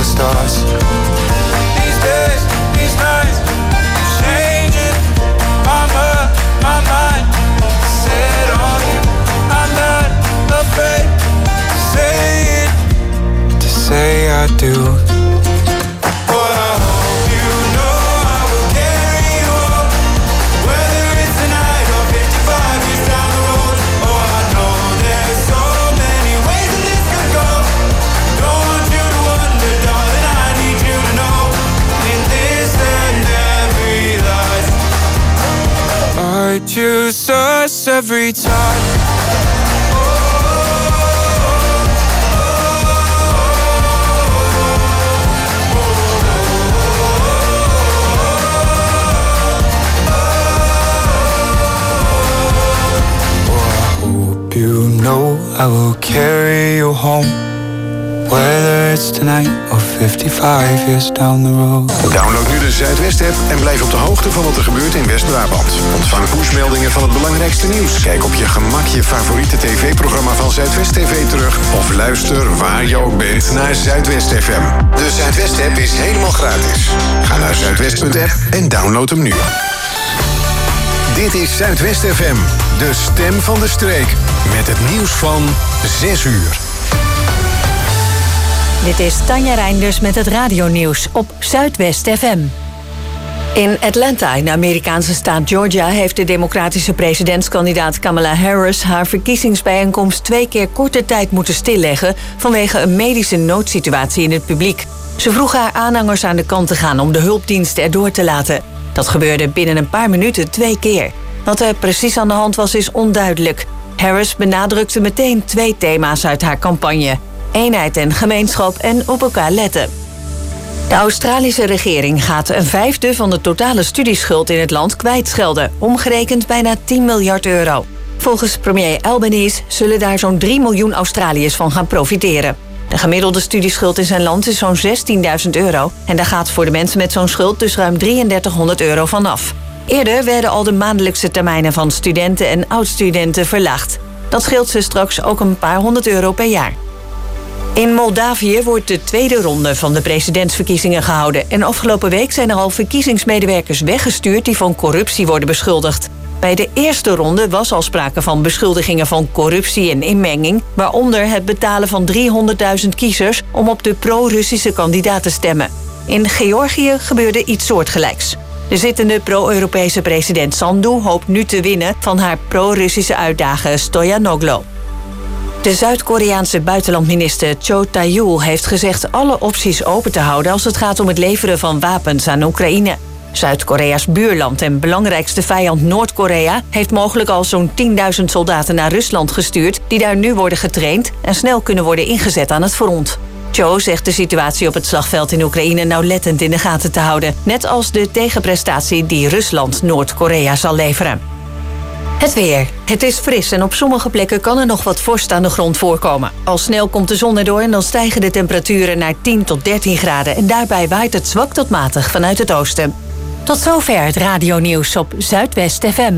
stars. These days, these nights, changing my mind. Set on you, I'm not afraid to say it, to say I do. I choose us every time. You know I will carry you home, whether it's tonight or 55 years down the road. Download nu de Zuidwest-app en blijf op de hoogte van wat er gebeurt in West-Brabant. Ontvang pushmeldingen van het belangrijkste nieuws. Kijk op je gemak je favoriete tv-programma van Zuidwest TV terug. Of luister waar je ook bent naar Zuidwest FM. De Zuidwest-app is helemaal gratis. Ga naar zuidwest.app en download hem nu. Dit is Zuidwest FM, de stem van de streek. Met het nieuws van 6 uur. Dit is Tanja Reinders met het radionieuws op Zuidwest FM. In Atlanta, in de Amerikaanse staat Georgia, heeft de democratische presidentskandidaat Kamala Harris haar verkiezingsbijeenkomst 2 keer korte tijd moeten stilleggen vanwege een medische noodsituatie in het publiek. Ze vroeg haar aanhangers aan de kant te gaan om de hulpdiensten erdoor te laten. Dat gebeurde binnen een paar minuten 2 keer. Wat er precies aan de hand was, is onduidelijk. Harris benadrukte meteen 2 thema's uit haar campagne: eenheid en gemeenschap en op elkaar letten. De Australische regering gaat 1/5 van de totale studieschuld in het land kwijtschelden, omgerekend bijna 10 miljard euro. Volgens premier Albanese zullen daar zo'n 3 miljoen Australiërs van gaan profiteren. De gemiddelde studieschuld in zijn land is zo'n 16.000 euro... en daar gaat voor de mensen met zo'n schuld dus ruim 3300 euro vanaf. Eerder werden al de maandelijkse termijnen van studenten en oud-studenten verlaagd. Dat scheelt ze straks ook een paar honderd euro per jaar. In Moldavië wordt de tweede ronde van de presidentsverkiezingen gehouden... en afgelopen week zijn er al verkiezingsmedewerkers weggestuurd die van corruptie worden beschuldigd. Bij de eerste ronde was al sprake van beschuldigingen van corruptie en inmenging... waaronder het betalen van 300.000 kiezers om op de pro-Russische kandidaat te stemmen. In Georgië gebeurde iets soortgelijks. De zittende pro-Europese president Sandu hoopt nu te winnen van haar pro-Russische uitdager Stoyanoglo. De Zuid-Koreaanse buitenlandminister Cho Tae-yul heeft gezegd alle opties open te houden als het gaat om het leveren van wapens aan Oekraïne. Zuid-Korea's buurland en belangrijkste vijand Noord-Korea heeft mogelijk al zo'n 10.000 soldaten naar Rusland gestuurd die daar nu worden getraind en snel kunnen worden ingezet aan het front. Cho zegt de situatie op het slagveld in Oekraïne nauwlettend in de gaten te houden, net als de tegenprestatie die Rusland Noord-Korea zal leveren. Het weer. Het is fris en op sommige plekken kan er nog wat vorst aan de grond voorkomen. Al snel komt de zon erdoor en dan stijgen de temperaturen naar 10 tot 13 graden... en daarbij waait het zwak tot matig vanuit het oosten. Tot zover het radionieuws op Zuidwest FM.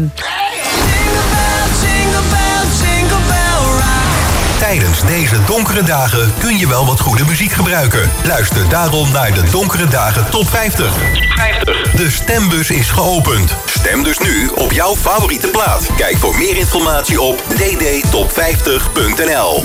Tijdens deze donkere dagen kun je wel wat goede muziek gebruiken. Luister daarom naar de Donkere Dagen Top 50. De stembus is geopend. Stem dus nu op jouw favoriete plaat. Kijk voor meer informatie op ddtop50.nl.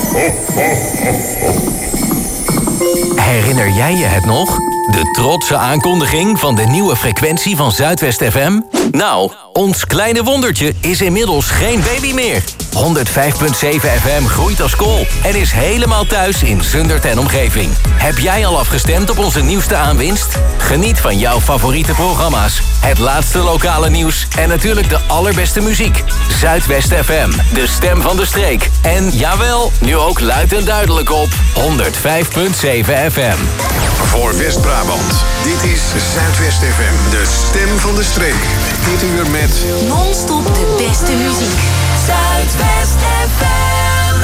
Herinner jij je het nog? De trotse aankondiging van de nieuwe frequentie van Zuidwest FM? Nou, ons kleine wondertje is inmiddels geen baby meer. 105.7 FM groeit als kool en is helemaal thuis in Zundert en omgeving. Heb jij al afgestemd op onze nieuwste aanwinst? Geniet van jouw favoriete programma's, het laatste lokale nieuws en natuurlijk de allerbeste muziek. Zuidwest FM, de stem van de streek. En jawel, nu ook luid en duidelijk op 105.7 FM. Voor West-Brabant, dit is Zuidwest FM, de stem van de streek. Dit uur met Non-stop de beste muziek. Zuidwest FM.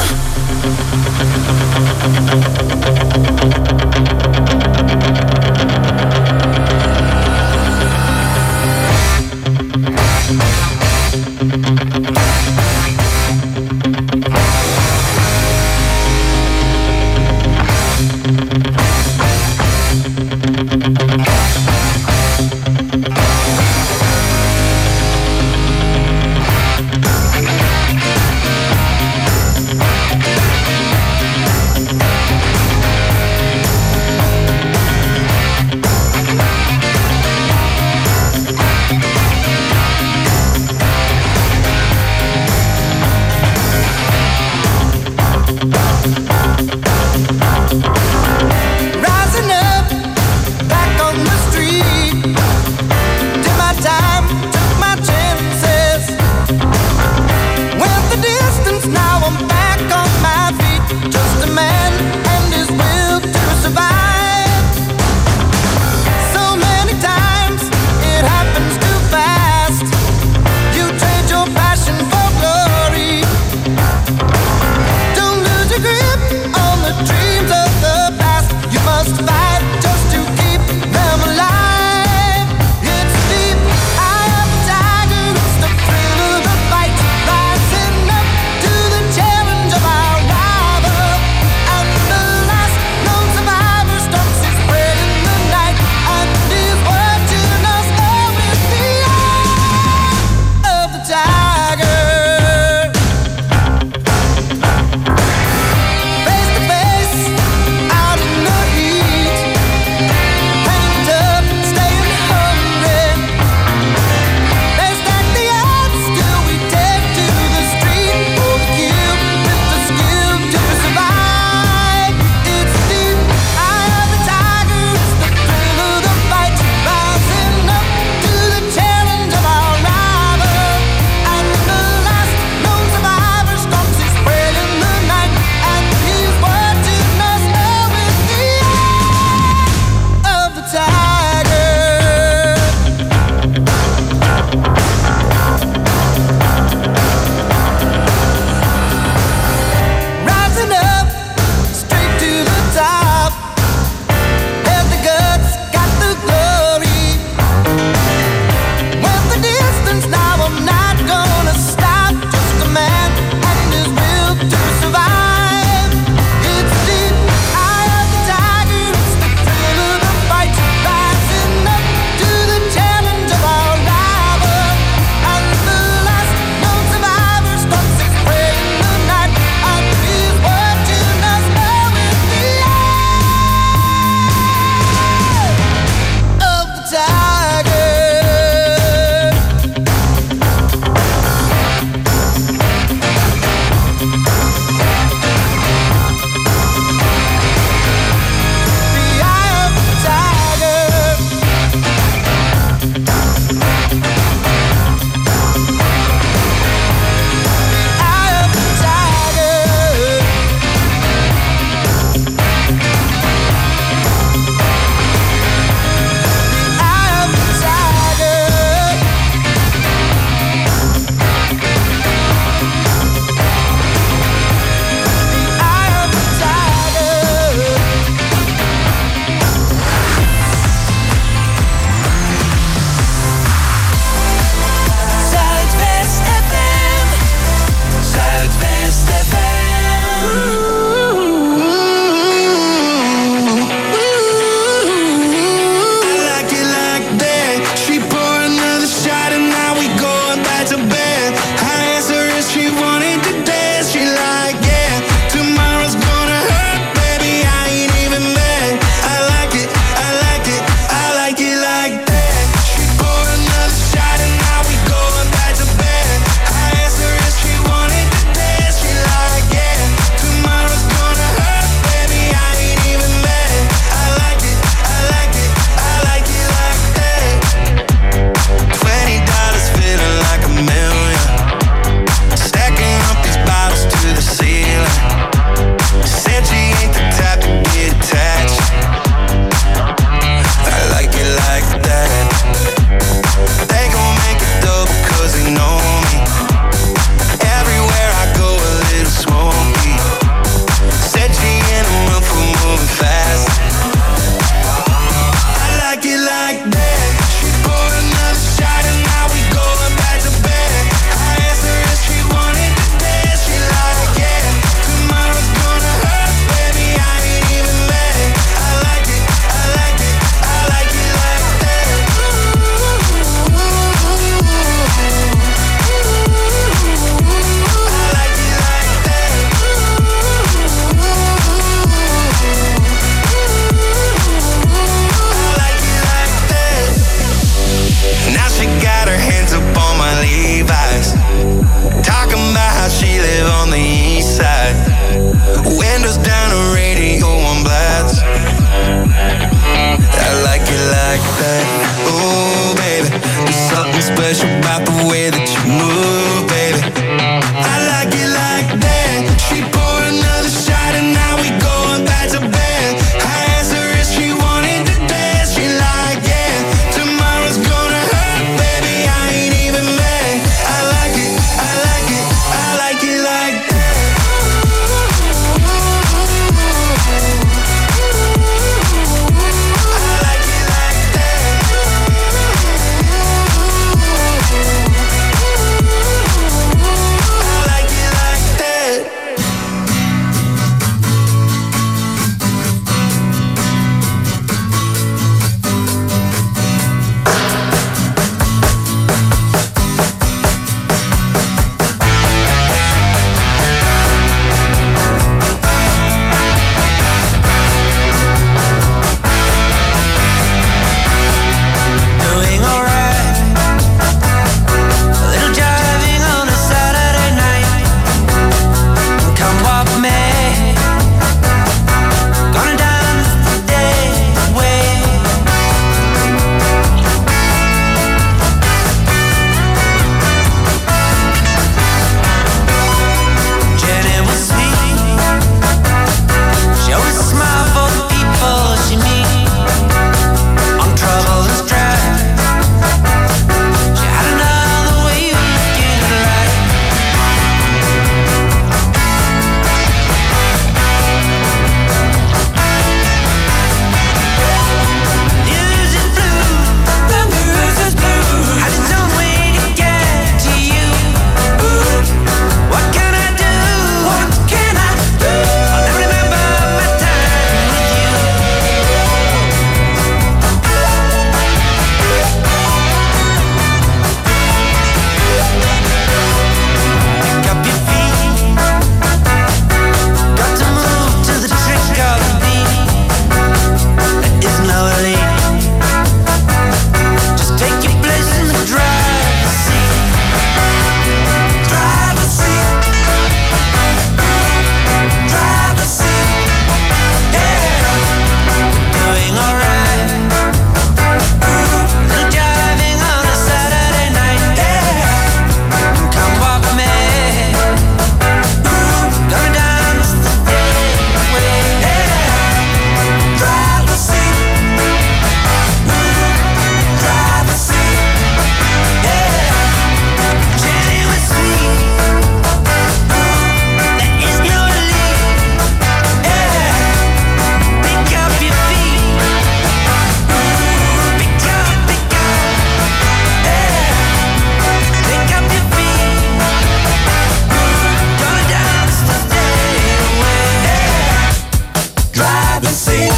seat.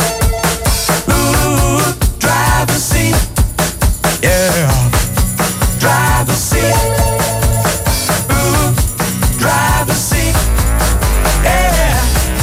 Ooh, driver's seat. Yeah. Driver's seat. Ooh, driver's seat. Yeah.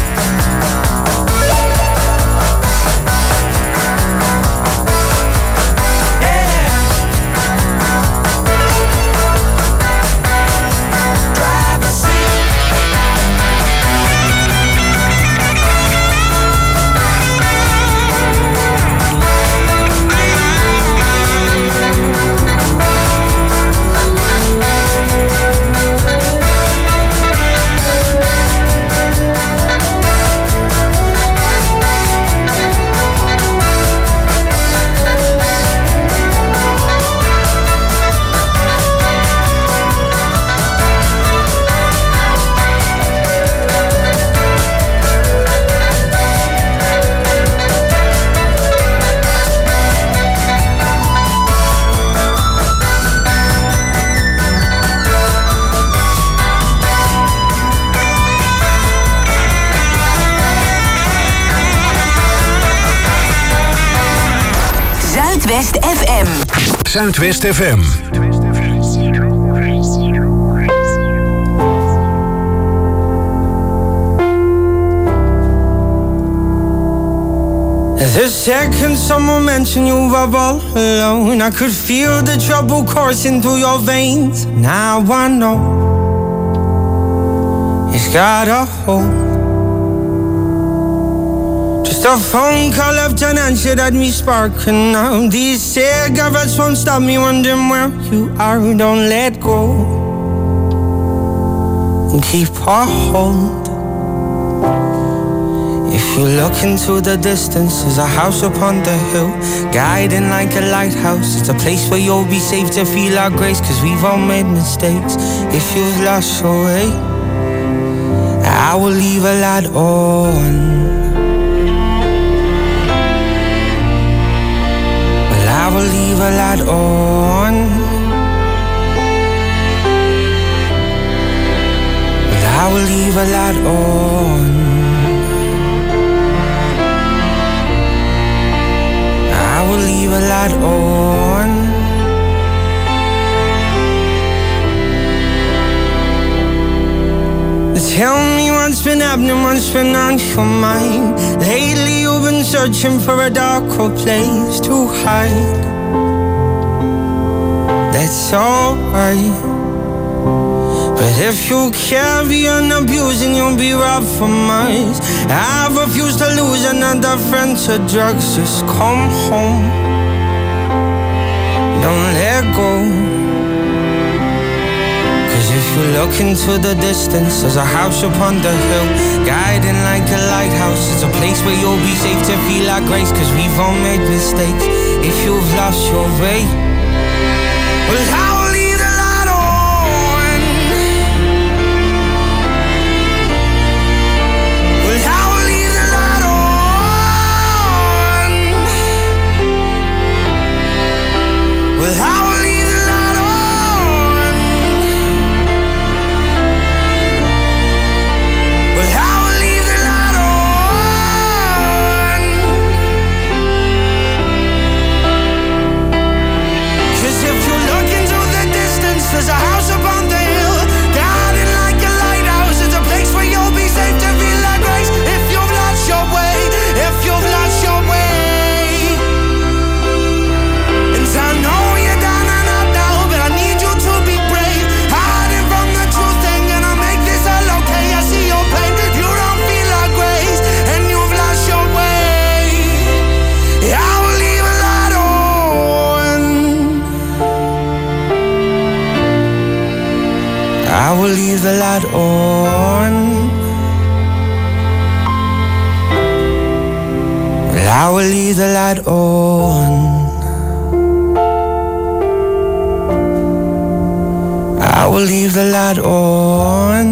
Zuidwest FM. Zuidwest FM. The second someone mentioned you were all alone, I could feel the trouble coursing through your veins. Now I know it's got a hold. Just a phone call left unanswered had me sparking now. These cigarettes won't stop me wondering where you are. Don't let go and keep a hold. If you look into the distance, there's a house upon the hill, guiding like a lighthouse. It's a place where you'll be safe to feel our grace, 'cause we've all made mistakes. If you've lost your way, I will leave a light on. I will leave a light on. I will leave a light on. I will leave a light on. Tell me what's been happening, what's been on your mind. Lately you've been searching for a darker place to hide. That's alright, but if you carry on abusing, you'll be robbed from us. I refuse to lose another friend to drugs. Just come home, don't let go. If you look into the distance, there's a house upon the hill, guiding like a lighthouse. It's a place where you'll be safe to feel our grace, 'cause we've all made mistakes. If you've lost your way, well, I will leave the light on. Well, I will leave the light on. Well, I will leave the light on. Well, I will leave the light on. 'Cause if you look into the distance, there's a house upon the hill, guarded like a lighthouse. It's a place where you'll be safe to feel like grace. If you've lost your way, if you've lost your way. And I know you're down and out now, but I need you to be brave. Hiding from the truth ain't gonna make this all okay. I see your pain, you don't feel like grace, and you've lost your way. I will leave a light on. I will leave the light on. I will leave the light on. I will leave the light on.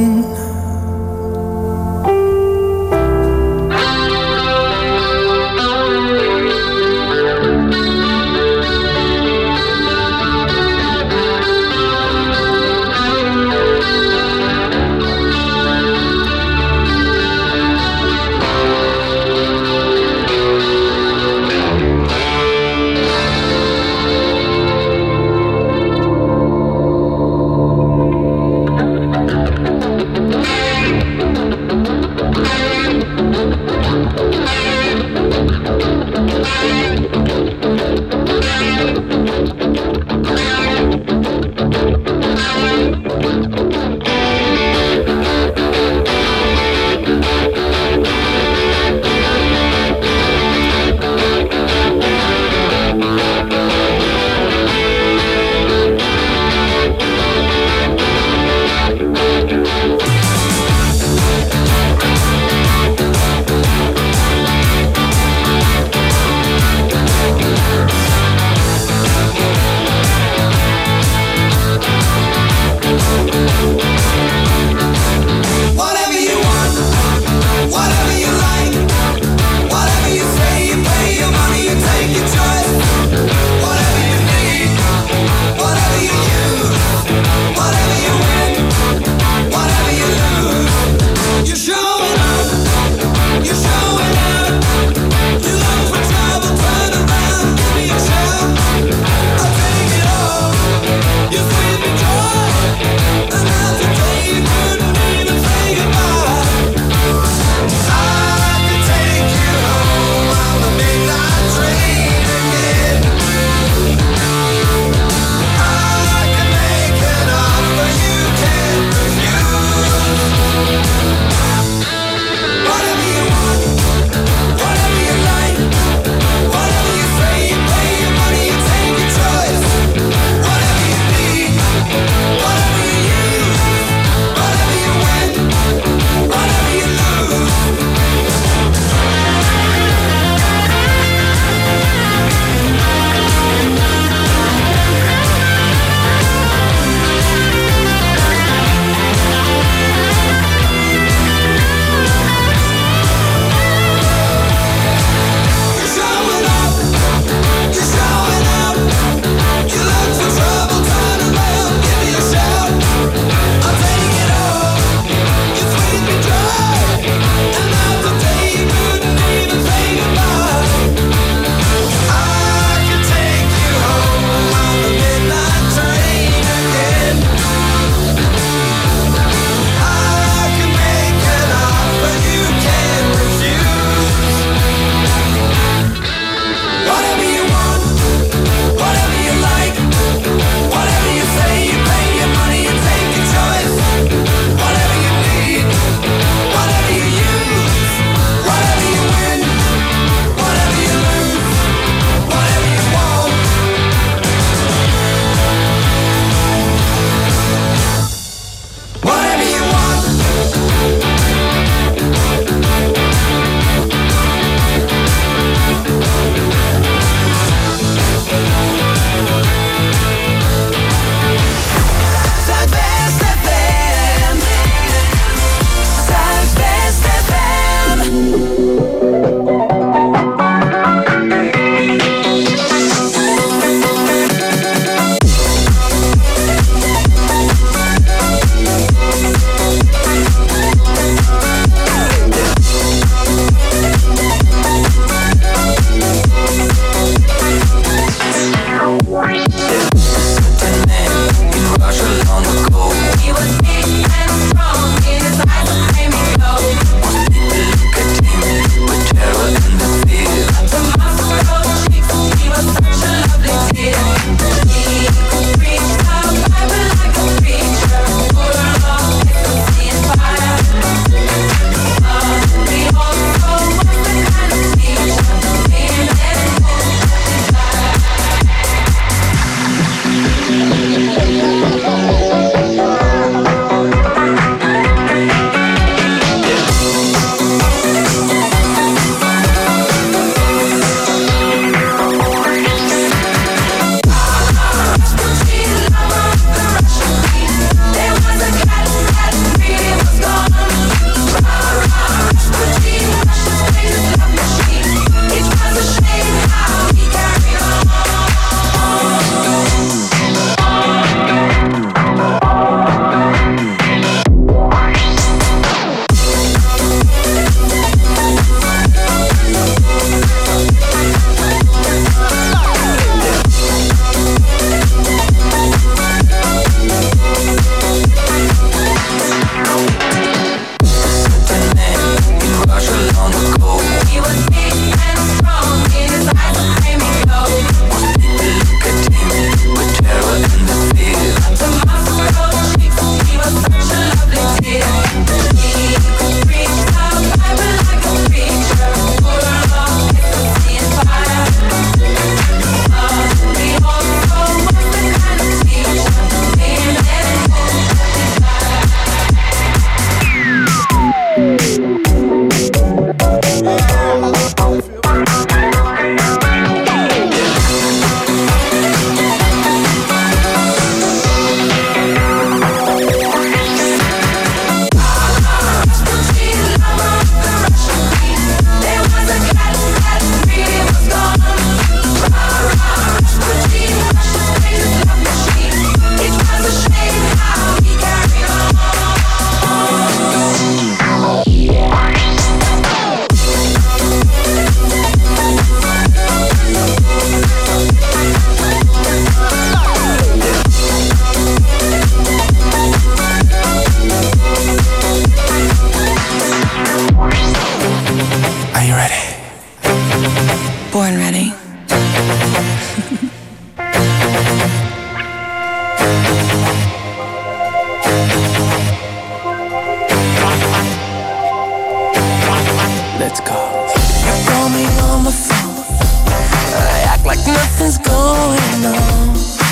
let's go. You call me on my phone, I act like nothing's going on.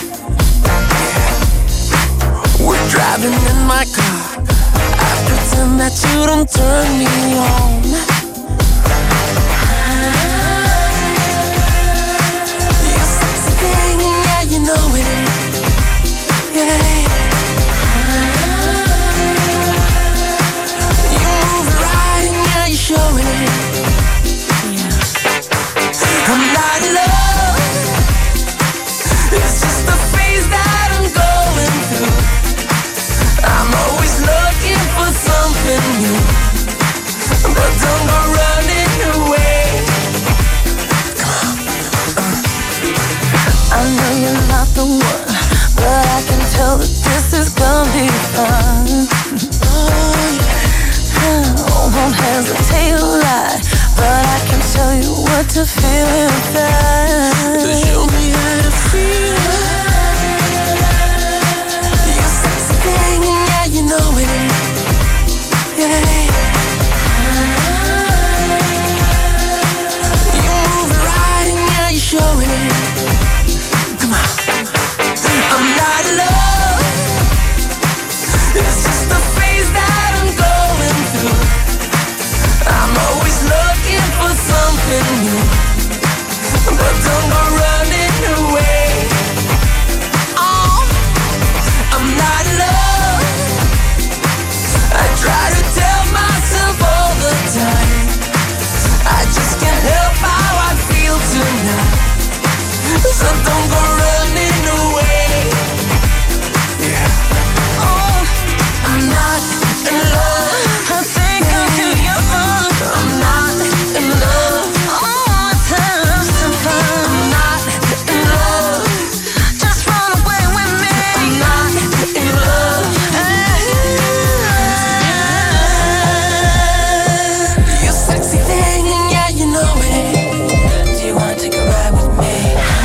We're driving in my car, I pretend that you don't turn me on. You're sexy thing, yeah, you know it. Yeah. You move right, yeah, you're showing it. Yeah. I'm not in love, it's just the phase that I'm going through. I'm always looking for something new, but don't go running away. Come on. I know you're not the one, but I can tell that this is gonna be fun. Oh, yeah. I won't hesitate to lie, but I can tell you what to feel inside. So show me how to feel. You're sexy thing, yeah, you know it. Yeah. You move right, yeah, you're showing it. Come on. I'm not in love, it's just the phase that I'm going through. I'm always looking for something new, but don't go running away. Oh, I'm not in love, I try to tell myself all the time, I just can't help how I feel tonight. So don't go running away. Yeah. Oh, I'm not in love. I think I'm too young. I'm not in love. I want to have some fun. I'm not in love. Just run away with me. I'm not in love. You sexy thing, yeah, you know it. Do you want to take a ride with me?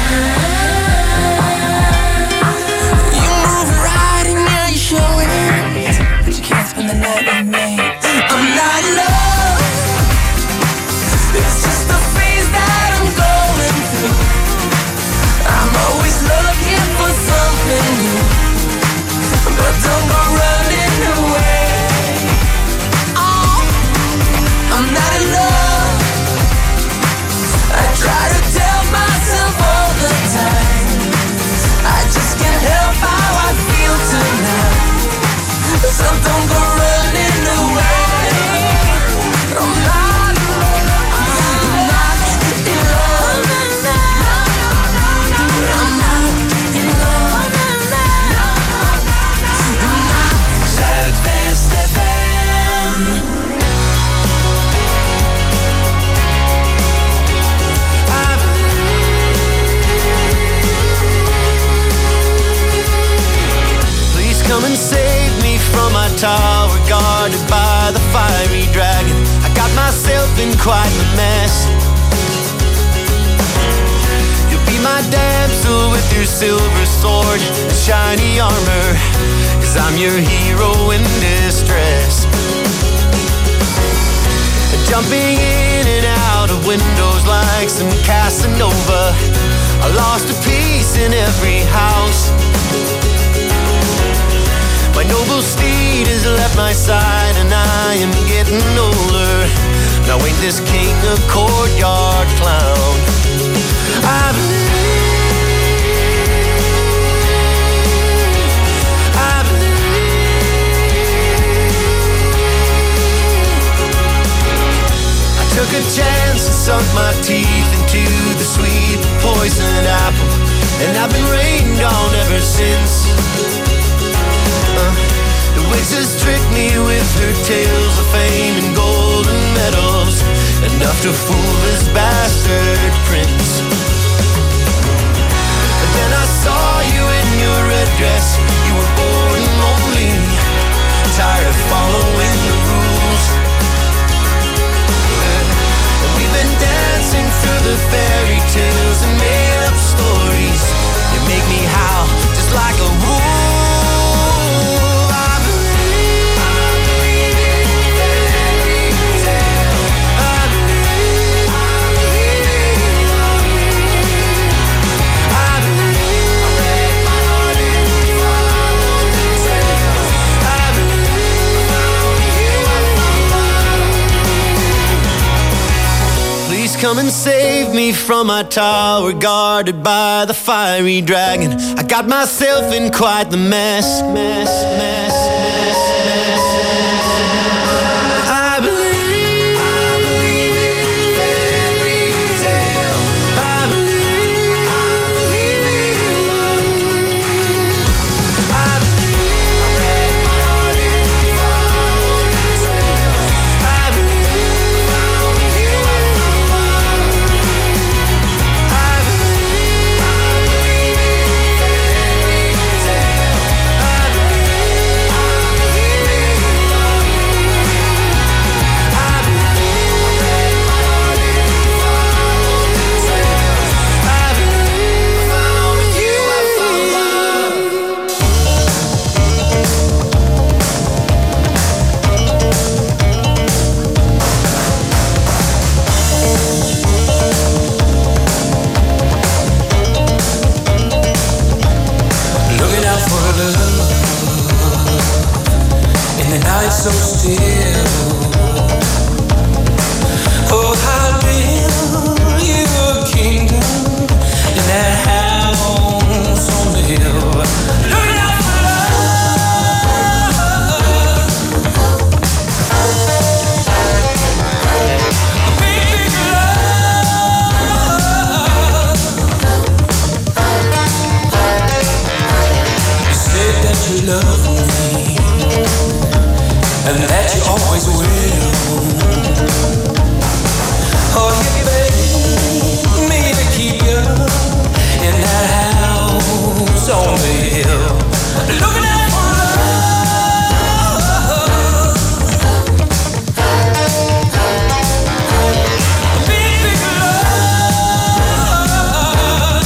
You move right and now you're showing it, but you can't spend the night with me. I'm not in love, it's just the phase that I'm going through. I'm always looking for something new, but don't go running away. Oh, I'm not in love, I try to tell myself all the time, I just can't help how I feel tonight. So don't go running away. I'm not in love. I'm not in love. I'm not in love. I'm not. Zuidwest FM. Please come and save me from my tower, guarded by the fiery dragon. I got myself in quite a mess. You'll be my damsel with your silver sword and shiny armor, 'cause I'm your hero in distress. Jumping in and out of windows like some Casanova, I lost a piece in every house. My noble steed has left my side and I am getting older. Now ain't this king a courtyard clown? I took a chance and sunk my teeth into the sweet poison apple, and I've been rained on ever since. The witch has tricked me with her tales of fame and golden medals, enough to fool this bastard prince. And then I saw you in your red dress, you were born lonely, tired of following the rules. And we've been dancing through the fairy tales and made up stories. You make me howl just like a wolf. I believe in fairy tales. I believe Please come and save me from my tower, guarded by the fiery dragon. I got myself in quite the mess. I believe in fairy tale. I believe in love. I believe I break my heart in fairy tale. I believe found you in love. I believe in fairy tale. I believe in love. I believe I break my heart in fairy tale. I believe found you I found love. Looking out for love in the night so still. Oh, I'll build you a kingdom in that house on the hill. Looking out for love, a big love. You said that you love me and that you always will. Oh, you begged me to keep you in that house on the hill. Looking out for love, a big love.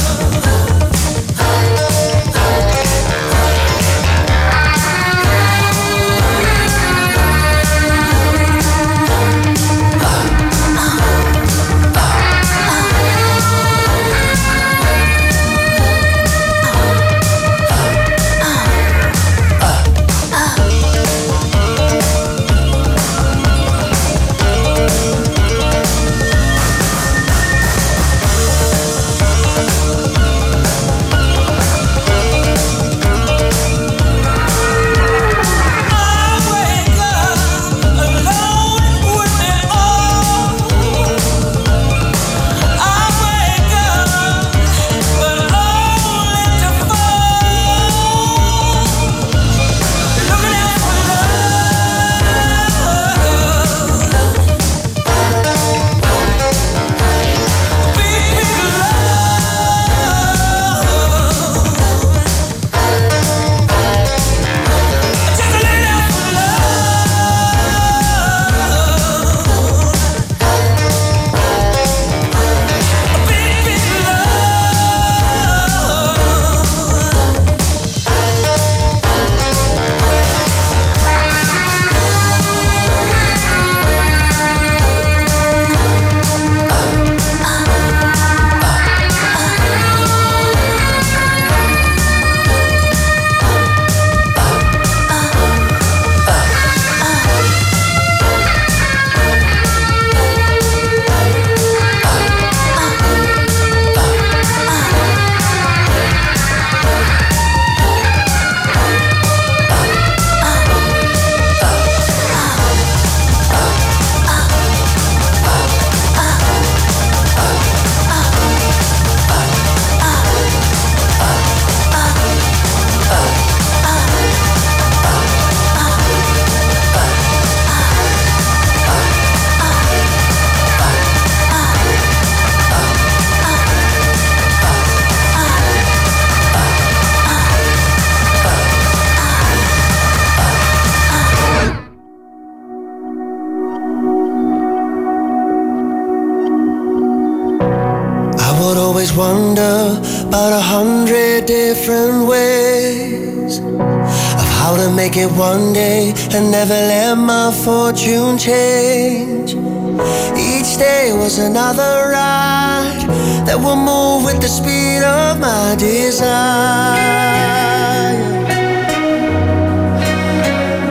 Wonder about 100 different ways of how to make it one day and never let my fortune change. Each day was another ride that will move with the speed of my desire.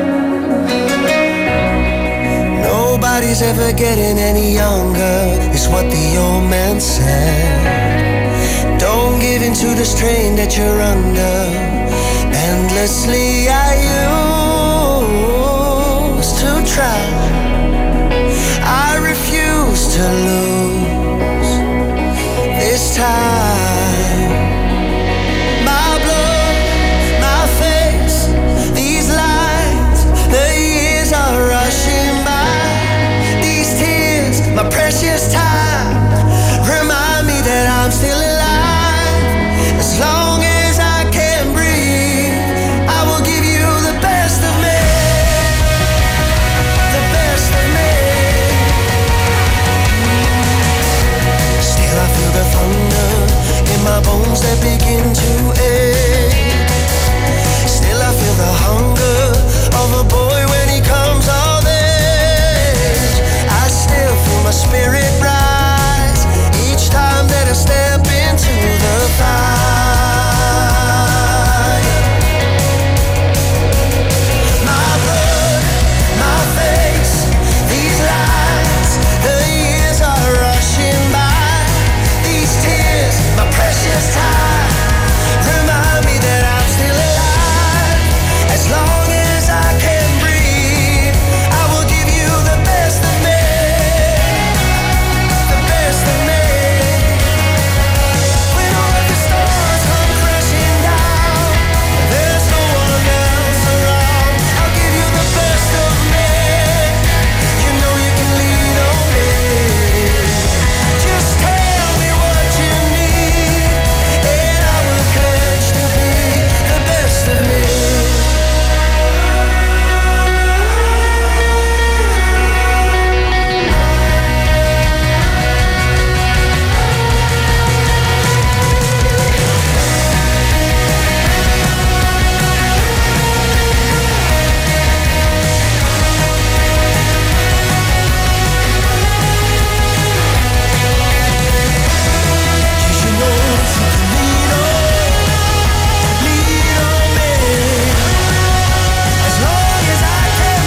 Nobody's ever getting any younger. This what the old man said. Don't give in to the strain that you're under. Endlessly I used to try. I refuse to lose this time. My blood, my face, these lines, the years are rushing by. These tears, my precious time, remind me that I'm still alive. As long as I can breathe, I will give you the best of me. The best of me. Still I feel the thunder in my bones that begin to ache. Still I feel the hunger of a boy when he comes of age. I still feel my spirit rise each time that I step into the fire. My blood, my face, these lines, the years are rushing by. These tears, my precious time, remind me that I'm still alive. As long as I can breathe, I will give you the best of me. The best of me. When all of the stars come crashing down, there's no one else around. I'll give you the best of me. You know you can lean on me. Just tell me what you need, and I will pledge to be the best of me. You know that you can lean on me, as long as I can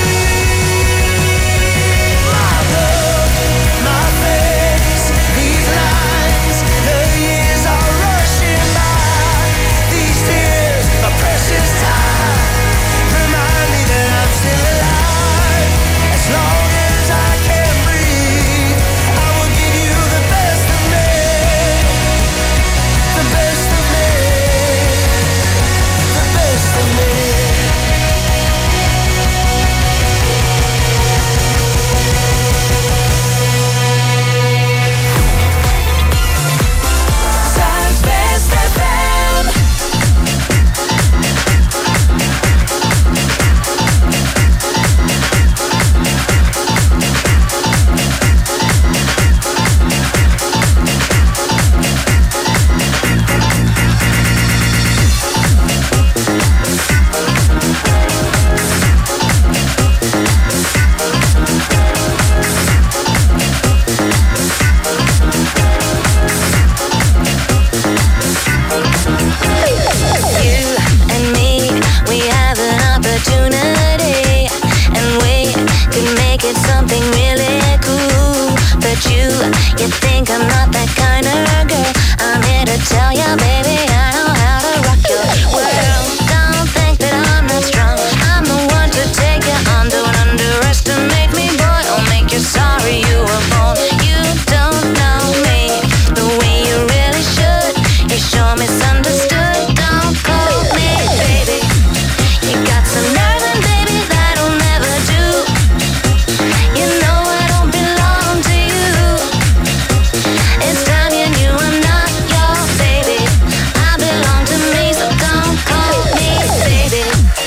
breathe. My blood, my face, these lines, the years are rushing by. These tears, my precious time, remind me that I'm still alive. As long as I can breathe, I will give you the best of me. The best of me. The best of me. Zuidwest FM. You and me, we have an opportunity, and we could make it something really cool. But you think I'm not that kind of girl. I'm here to tell ya, baby, I know how to rock your world. Don't think that I'm not strong. I'm the one to take you on. Don't underestimate me, boy, or make you sorry you were born. You don't know me the way you really should. You sure misunderstood. Don't call me baby. You got some nerve, and baby, that'll never do. You know I don't belong to you. It's time you knew I'm not your baby. I belong to me, so don't call me baby.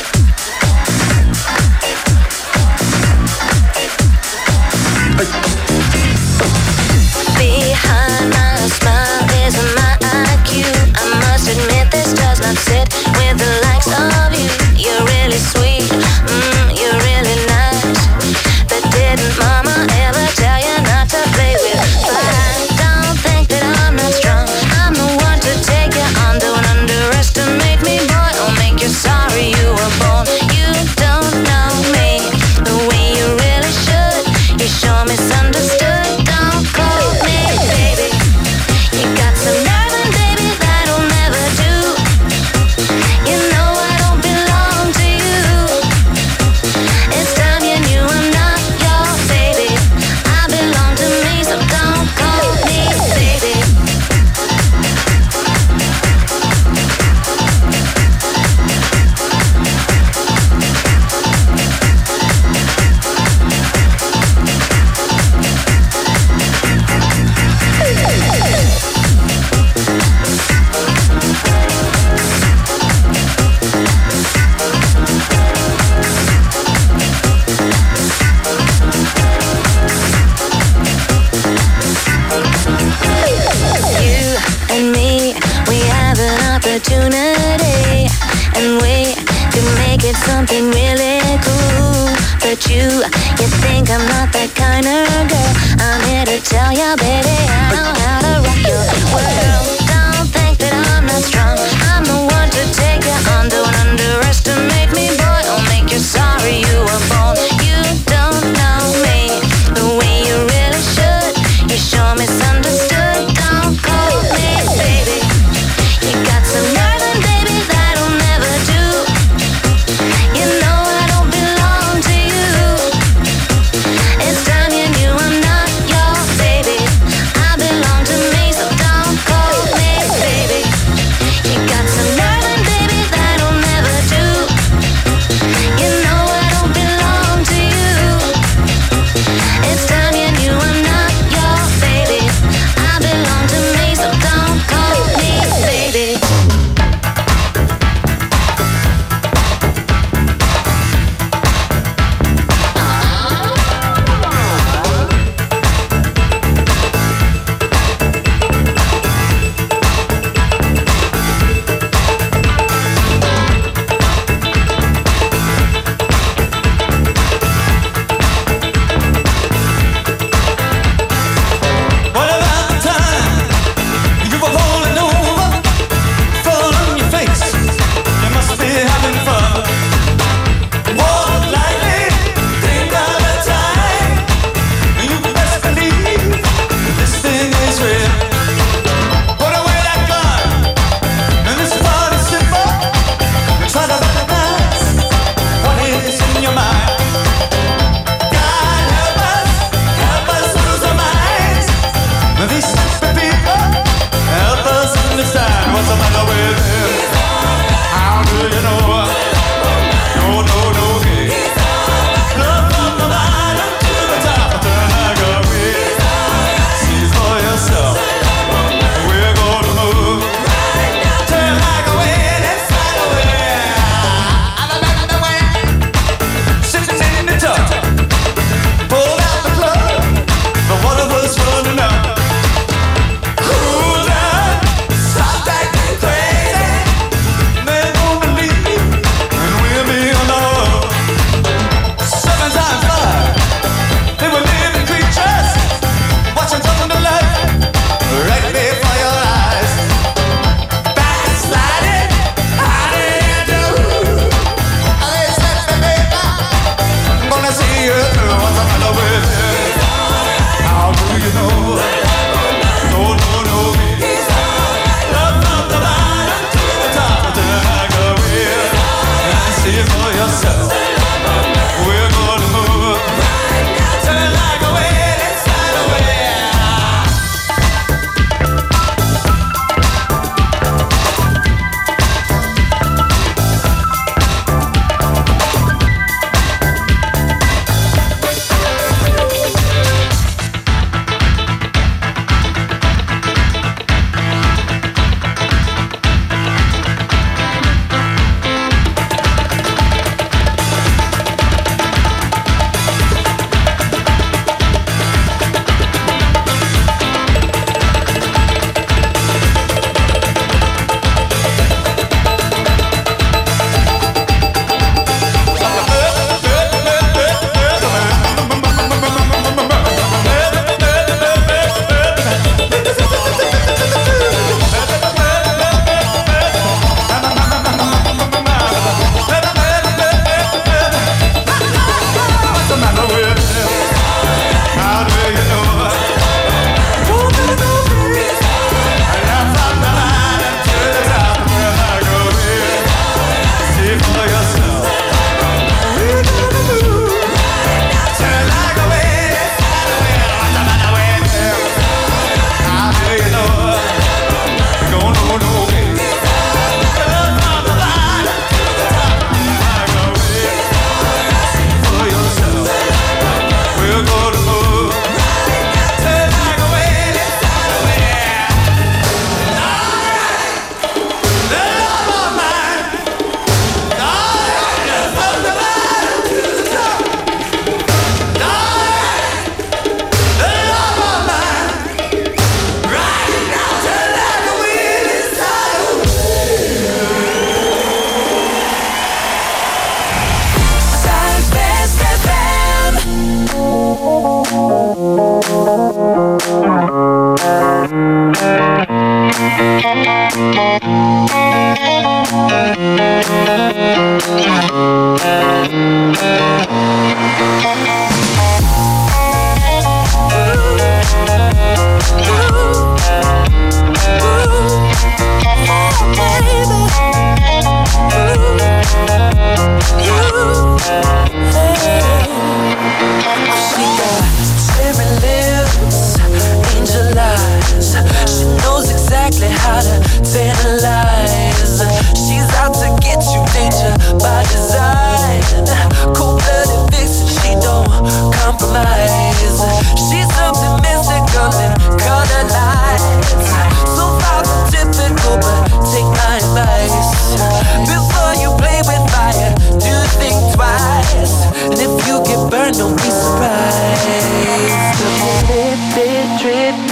Behind my smile is my IQ. I must admit this does not sit with the likes of you. You're really sweet, you're really nice. But didn't mama ever tell you not to play with fire? Don't think that I'm not strong. I'm the one to take you on. Don't underestimate me, boy, or make you sorry you were born. You don't know me the way you really should. You sure misunderstood. Don't call opportunity, and we could make it something really cool. But you think I'm not that kind of girl. I'm here to tell ya, baby, I know how to rock your world. Don't think that I'm not strong. I'm the one to take you on. Don't underestimate me, boy. I'll make you sorry you were born. You don't know me the way you really should. You sure misunderstood. Don't call me baby. You got some nerve, baby, that'll never do. You know I don't belong to you. It's time you knew I'm not your baby. I belong to me, so don't call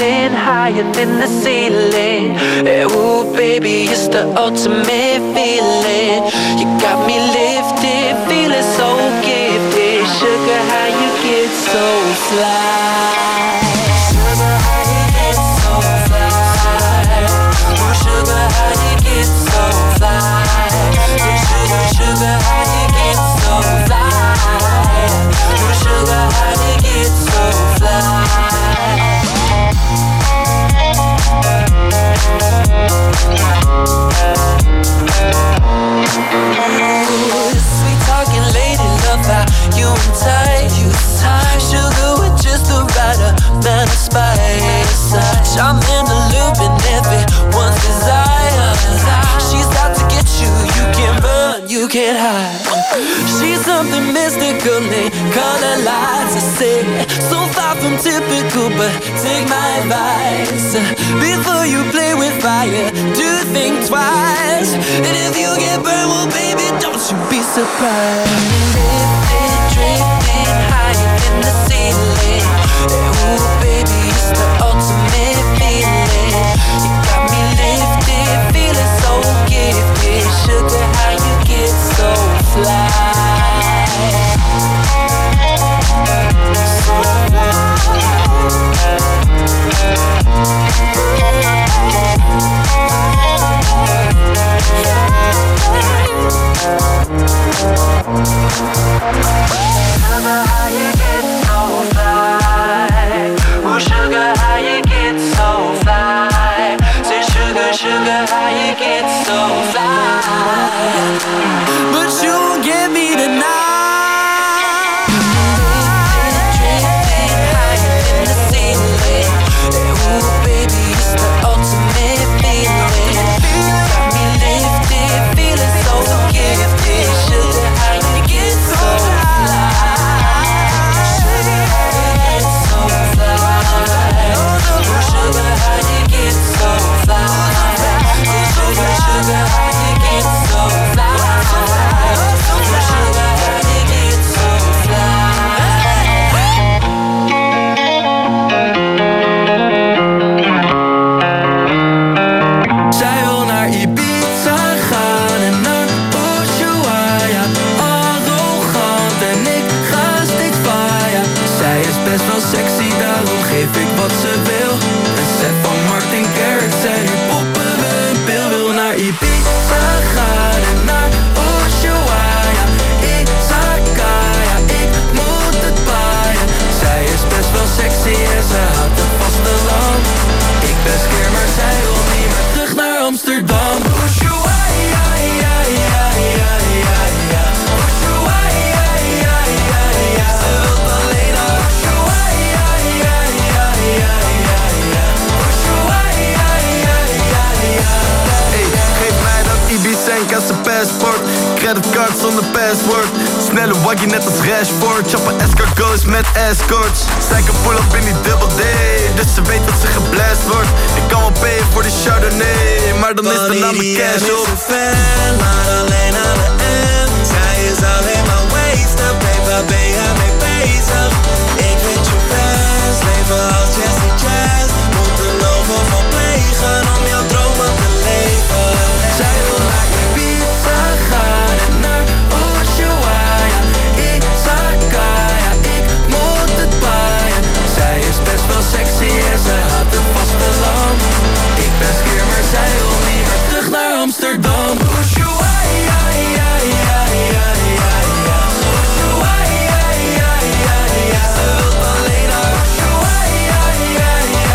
drifting higher than the ceiling. Ooh, baby, it's the ultimate feeling. You got me lifted, feeling so gifted. Sugar, how you get so fly? Sugar, how you get so fly? Oh, sugar, how you get so fly? Sugar, sugar, how you get so fly? Oh, sugar, how you get so fly? Sweet talking lady, love how you entice. Sugar with just the right amount of spice. I'm in the loop and everyone's desire. She's out to get you, you can't run, you can't hide. She's something mystical, they color lights. I say, so far from typical, but take my advice. Before you play with fire, do think twice. And if you get burned, well baby, don't you be surprised. Drifting, drifting higher than the ceiling. Ooh baby, it's the ultimate feeling. You got me lifted, feeling so gifted. Sugar, how you get so fly? Sugar, how you get so fly? Oh, sugar, how you get so fly? Say, sugar, sugar, how you get so fly? But you won't get me tonight. Creditcard zonder passport. Snelle waggie net als Rashford. Chappen escargots met escorts. Zij kan pull-up in die double D, dus ze weet dat ze geblast wordt. Ik kan wel payen voor de Chardonnay, maar dan is de naam mijn cash op. Is fan, maar alleen aan de M. Zij is alleen maar wasted, babe, waar ben jij mee bezig? Ik vind je best, leven als Jesse Jazz. Moet er nog van plegen om jouw dromen te leven. Zij wil naar Ibiza gaan en naar Ushuaia, Izakaya, ik moet het paaien. Zij is best wel sexy en zij had het vasteland. Ik ben skeer, maar zij wil niet meer terug naar Amsterdam. Ushuaia, ja, ja, ja, ja, ja. Ushuaia, ja, ja, ja. Ze wilt alleen naar Ushuaia, ja, ja,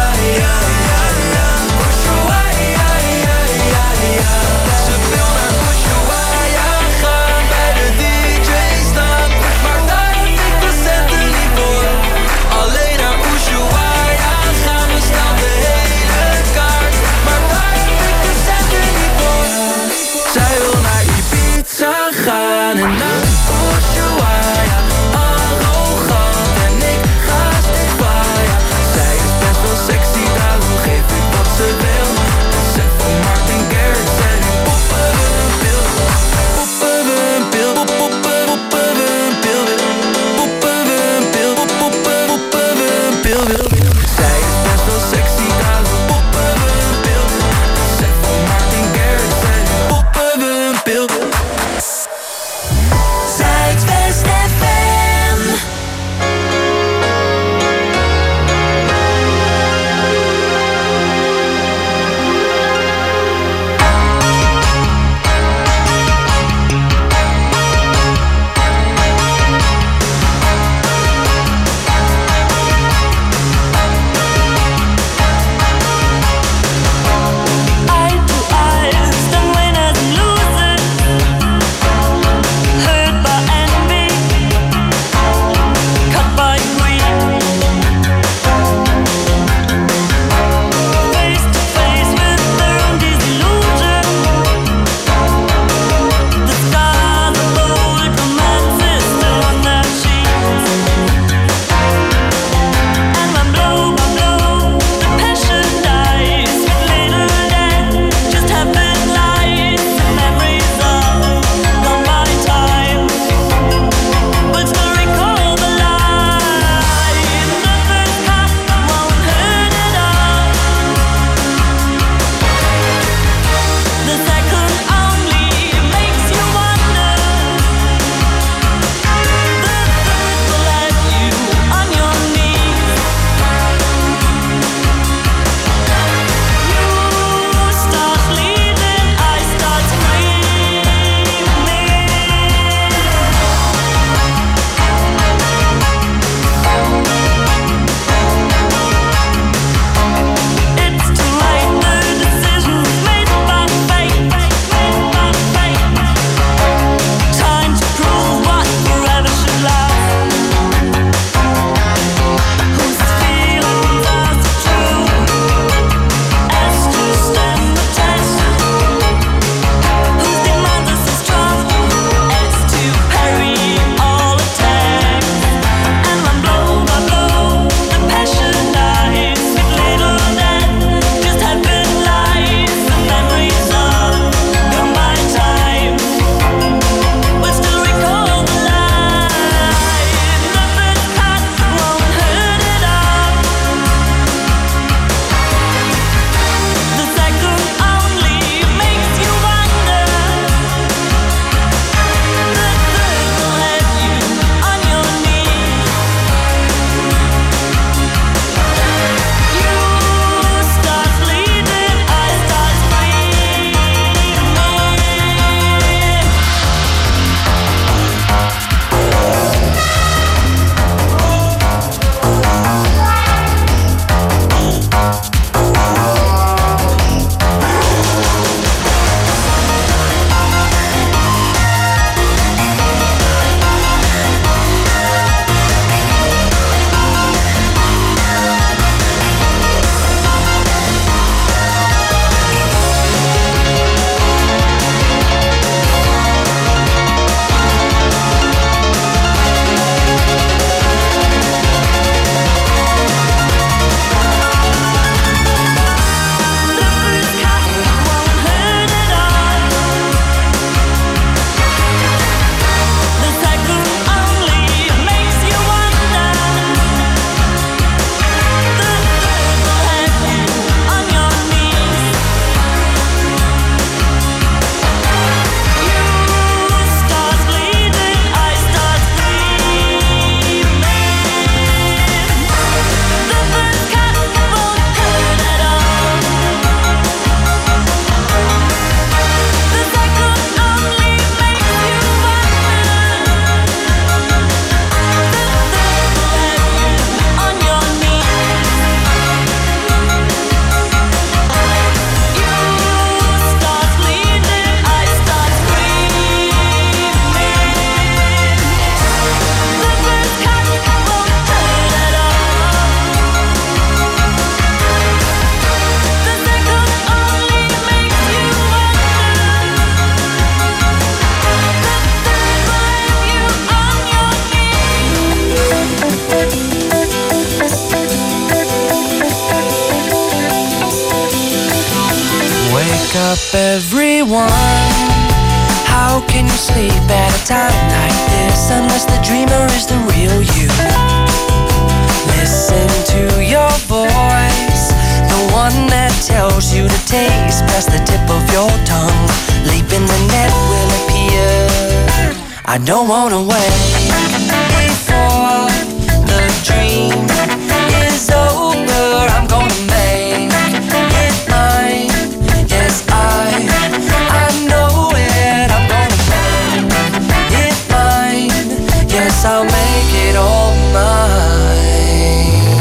wake up everyone. How can you sleep at a time like this unless the dreamer is the real you? Listen to your voice, the one that tells you to taste past the tip of your tongue. Leap in the net will appear. I don't wanna wait before the dream is over. I'm gonna make it mine. Yes, I know it. I'm gonna make it mine. Yes, I'll make it all mine.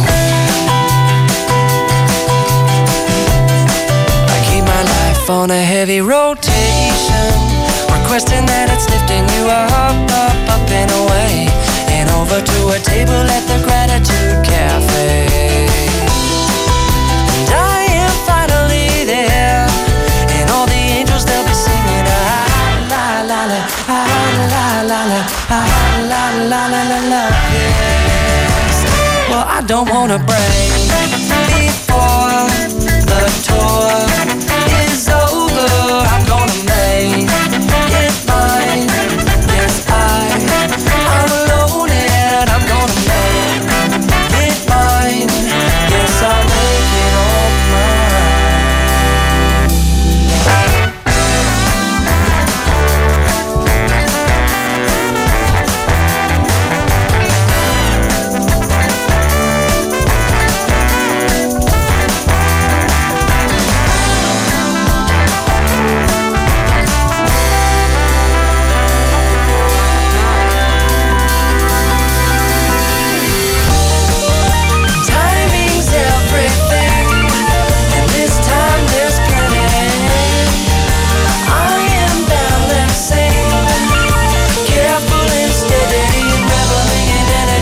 I keep my life on a heavy rotation, requesting that it's lifting you up, up, up and away, and over to a table at the Gratitude Cafe. And I am finally there, and all the angels, they'll be singing la la la, la la la la, la la la la la. Yes. Well, I don't wanna break before the tour is over. I'm gonna make it mine. Yes, I'm alone and I'm gonna make it mine. Yes, I'll make it all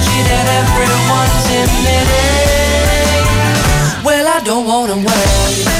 don't wanna wait